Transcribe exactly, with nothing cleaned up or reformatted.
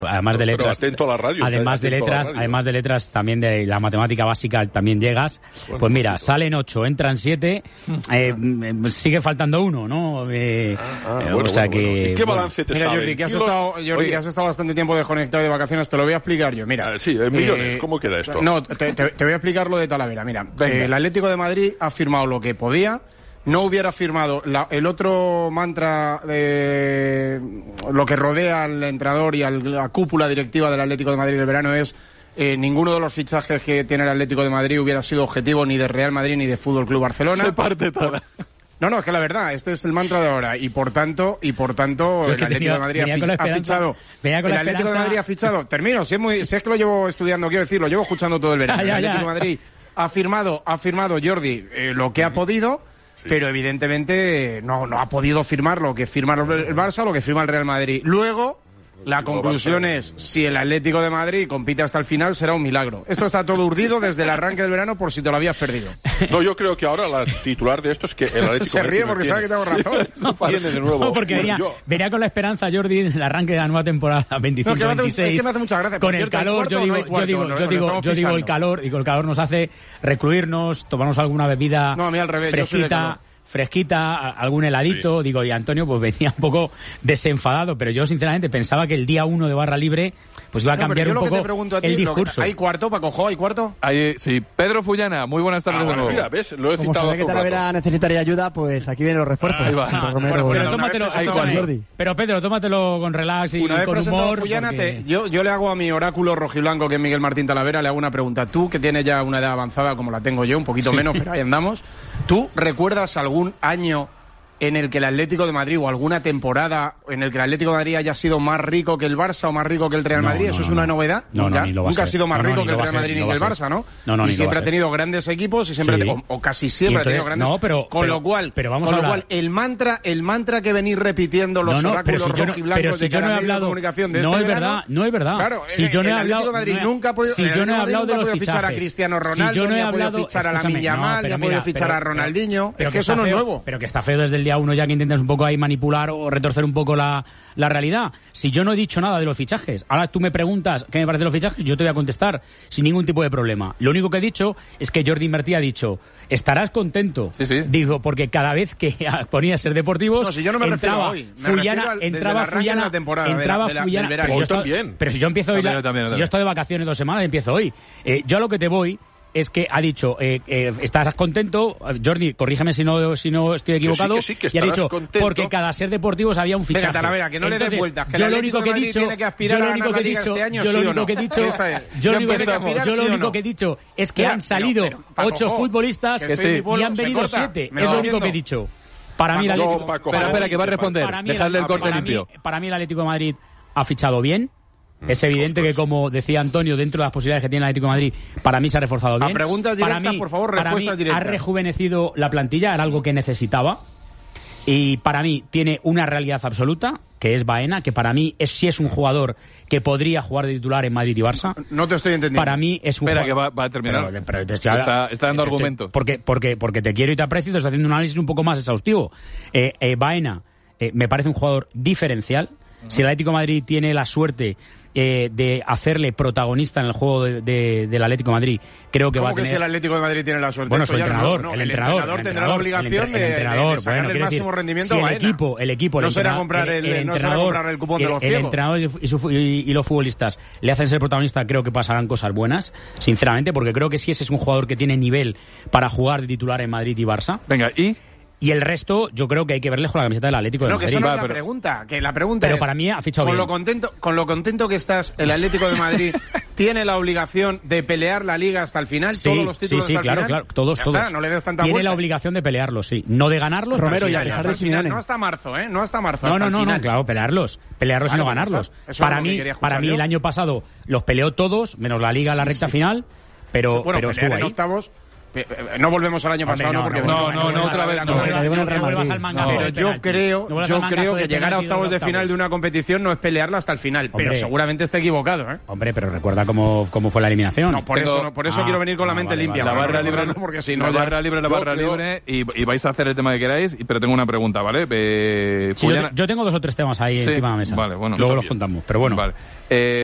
Además de letras, pero atento a la radio, además de letras, radio. además de letras también de la matemática básica también llegas. Bueno, pues mira, poquito. salen ocho, entran siete, eh, sigue faltando uno, ¿no? Eh, ah, ah, eh, bueno, o sea bueno, que bueno. ¿Y qué balance te mira, saben? Jordi, que has estado, Jordi, que has estado bastante tiempo desconectado de vacaciones, te lo voy a explicar yo. Mira, ah, sí, en millones, eh, ¿cómo queda esto? No, te, te, te voy a explicar lo de Talavera. Mira, eh, el Atlético de Madrid ha firmado lo que podía. No hubiera firmado la, el otro mantra de lo que rodea al entrenador y a la cúpula directiva del Atlético de Madrid del verano es eh, ninguno de los fichajes que tiene el Atlético de Madrid hubiera sido objetivo ni de Real Madrid ni de Fútbol Club Barcelona. Se parte toda. No, no, es que la verdad, este es el mantra de ahora y por tanto, y por tanto, el Atlético tenía, de Madrid ha, fich, ha fichado. El Atlético esperanza. de Madrid ha fichado. Termino, si es muy, si es que lo llevo estudiando, quiero decir, lo llevo escuchando todo el verano. Ya, ya, el Atlético ya. de Madrid ha firmado, ha firmado Jordi eh, lo que ha podido. Sí. Pero evidentemente no, no ha podido firmar lo que firma el Barça o lo que firma el Real Madrid. Luego, la conclusión es, si el Atlético de Madrid compite hasta el final, será un milagro. Esto está todo urdido desde el arranque del verano por si te lo habías perdido. No, yo creo que ahora la titular de esto es que el Atlético Se ríe porque sabe que tengo razón. No, tiene de nuevo. No, porque venía, yo... venía con la esperanza, Jordi, en el arranque de la nueva temporada veinticinco veintiséis. No, es que me hace mucha gracia. Con el calor, yo digo, yo digo, yo digo, yo digo el calor, digo, el calor nos hace recluirnos, tomarnos alguna bebida no, a mí al revés, fresquita. fresquita, algún heladito, sí. digo, y Antonio pues venía un poco desenfadado, pero yo sinceramente pensaba que el día uno de barra libre pues iba a no, cambiar un poco ti, el discurso. Que, ¿Hay cuarto, Paco Jo? ¿Hay cuarto? Hay, sí, Pedro Fullana, muy buenas tardes ah, de bueno, nuevo. Mira, ¿ves? Lo he Como citado se ve que Talavera necesitaría ayuda, pues aquí vienen los refuerzos. Ahí va. Ah, bueno, pero tómatelo, ahí Jordi. Pero Pedro, tómatelo con relax y una con vez humor. Fullana, porque... te, yo, yo le hago a mi oráculo rojiblanco, que es Miguel Martín Talavera, le hago una pregunta. Tú, que tienes ya una edad avanzada como la tengo yo, un poquito sí. menos, pero ahí andamos. ¿Tú recuerdas algún año en el que el Atlético de Madrid o alguna temporada en el que el Atlético de Madrid haya sido más rico que el Barça o más rico que el Real Madrid? No, ¿Eso no, es una no. novedad? No, Nunca, no, ni lo nunca ha sido más no, rico no, que el Real Madrid ni que el Barça, ¿no? No, no, y siempre ha ha tenido grandes equipos y siempre sí. ha tenido, o, o casi siempre entonces, ha tenido grandes no, pero, con pero, lo cual, pero vamos con a lo hablar. cual el mantra, el mantra que venís repitiendo los no, no, oráculos si rojiblancos si de cada no he medio hablado, de comunicación de no este es verdad, verano, no es verdad. Claro, si yo no he el hablado, Atlético de Madrid no he, nunca ha podido, si yo no he hablado de los fichar fichajes, a Cristiano Ronaldo, si yo no he ni ha podido hablado, fichar a Lamine Yamal, ni ha podido fichar a Ronaldinho, es que eso no es nuevo. Pero que está feo desde el día uno ya que intentas un poco ahí manipular o retorcer un poco la, la realidad. Si yo no he dicho nada de los fichajes, ahora tú me preguntas qué me parece de los fichajes, yo te voy a contestar sin ningún tipo de problema. Lo único que he dicho es que Jordi Martí ha dicho, estarás contento. Sí, sí. Digo, porque cada vez que ponía Ser Deportivos, no, si yo no me entraba hoy. Me Fullana, al, entraba Fullana, de temporada, entraba de la, Fullana, del pero, yo estoy, también. pero si yo empiezo hoy, también, la, también, si también. yo estoy de vacaciones dos semanas, empiezo hoy. Eh, yo a lo que te voy es que ha dicho, eh, eh, estarás contento, Jordi, corrígeme si no si no estoy equivocado, que sí, que sí, que y ha dicho, contento. porque cada Ser Deportivos había un fichaje. Venga, Talavera, que no Entonces, le des vueltas, que yo el lo Atlético único que he de Madrid dicho, tiene que aspirar yo lo a único ganar que he la Liga dicho, este año, yo lo ¿sí o único no? que he dicho, Esta es. yo lo Ya único que empezamos. yo lo ¿Sí o único no? que he dicho es que Espera, han salido pero, pero, ocho Paco, futbolistas que sí. y han venido Se corta. siete. Me Es va lo único oyendo. que he dicho. Para mí el Paco, Atlético, Paco, espera, espera, que va a responder. para mí, Dejadle el corte para limpio. Mí, para mí el Atlético de Madrid ha fichado bien. Es evidente que, como decía Antonio, dentro de las posibilidades que tiene el Atlético de Madrid, para mí se ha reforzado bien. A preguntas directas, para mí, por favor, para respuestas mí directas. Ha rejuvenecido la plantilla, era algo que necesitaba. Y para mí tiene una realidad absoluta, que es Baena, que para mí es, sí es un jugador que podría jugar de titular en Madrid y Barça. No te estoy entendiendo. Para mí es un Espera, jugador... que va, va a terminar. Pero, pero te estoy... está, está dando te, te, argumentos. Porque, porque, porque te quiero y te aprecio y te estoy haciendo un análisis un poco más exhaustivo. Eh, eh, Baena eh, me parece un jugador diferencial. Uh-huh. Si el Atlético de Madrid tiene la suerte eh, de hacerle protagonista en el juego de, de, del Atlético de Madrid, creo que ¿Cómo va a que tener... si el Atlético de Madrid tiene la suerte? Bueno, su Esto ya entrenador, no, no, el, el entrenador, entrenador el tendrá la obligación el, el entrenador, de, de sacarle bueno, el máximo decir, rendimiento si a el Baena. equipo, el equipo, el no será entrenador, comprar el, el, el no será entrenador, comprar el cupón de los el, el ciegos. entrenador y, su, y, y los futbolistas le hacen ser protagonista, creo que pasarán cosas buenas, sinceramente, porque creo que sí ese es un jugador que tiene nivel para jugar de titular en Madrid y Barça. Venga, y... Y el resto, yo creo que hay que verles con la camiseta del Atlético de no, Madrid. Que eso no Va, es la pero... pregunta. Que la pregunta pero es, para mí ha fichado con bien. Lo contento, con lo contento que estás, el Atlético de Madrid tiene la obligación de pelear la Liga hasta el final, sí, todos los títulos sí, sí, hasta claro, el final. claro, todos, Ya todos. está, no le des tanta Tiene vuelta. la obligación de pelearlos, sí. No de ganarlos. Romero, pero y a sí, pesar hasta de el final. Simeone. No hasta marzo, ¿eh? No hasta marzo. No, hasta no, el no, final. no, claro, pelearlos. Pelearlos Claro, y no ganarlos. eso es Para lo que mí, quería escuchar para mí yo. el año pasado los peleó todos, menos la Liga, la Sí, recta sí. final, pero, Bueno, pero pelear estuvo en ahí. octavos. no volvemos al año Hombre, pasado, no, no, porque no, no, no, otra vez no. Pero yo creo, yo creo que llegar a octavos de final de una competición no es pelearla hasta el final, Hombre. pero seguramente está equivocado, ¿eh? Hombre, pero recuerda cómo, cómo fue la eliminación. No, por Tengo... eso, no, por eso ah, quiero venir con ah, la mente vale, limpia. La Vale, barra libre, no, porque si no, la ya... barra libre, la Yo barra creo... libre y, y vais a hacer el tema que queráis, pero tengo una pregunta, ¿vale? Eh, Sí, yo, Fullana... yo tengo dos o tres temas ahí Sí, encima de la mesa. vale, bueno. Luego los contamos, pero bueno. Vale. Eh,